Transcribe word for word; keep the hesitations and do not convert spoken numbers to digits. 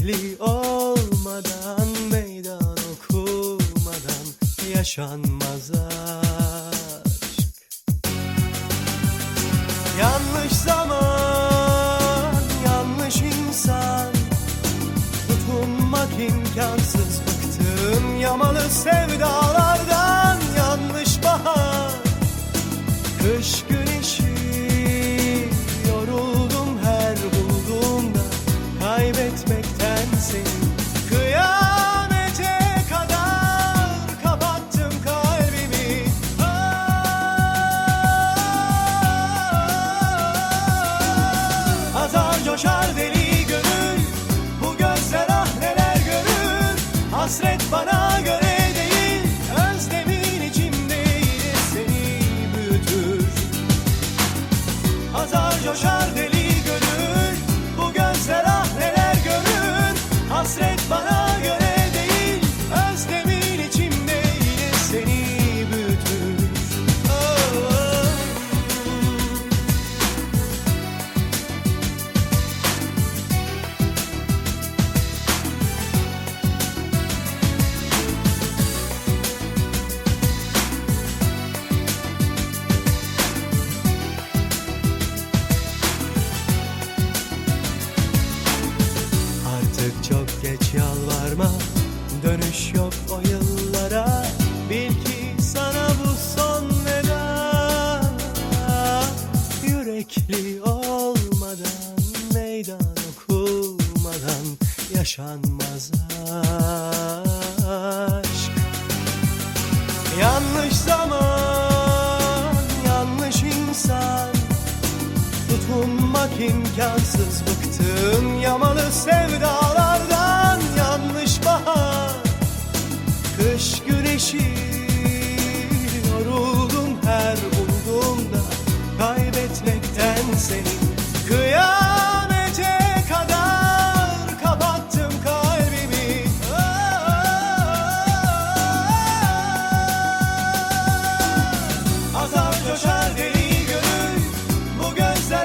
Yürekli olmadan, meydan okumadan yaşanmaz aşk. Yanlış zaman, yanlış insan, tutunmak imkansız. Bıktım yamalı sevdalardan. Yanlış bahar, kış güneşi, yoruldum her bulduğumda kaybetmekten seni. Kıyamete kadar kapattım kalbimi. Ah, azar coşar deli gönül, bu gözler ah neler görür. Hasret bana göre değil, özlemin içimde yine seni büyütür. Azar coşar deli gönül, bu gözler ah neler görür. Hasret bana göre değil, özlemin içimde yine seni büyütür. Oh, oh. Artık çok geç, yalvarma, dönüş yok o yıllara. Bil ki sana bu son veda. Yürekli olmadan, meydan okumadan yaşanmaz aşk. Yanlış zaman, yanlış insan, tutunmak imkansız. Bıktım yamalı sevdalar.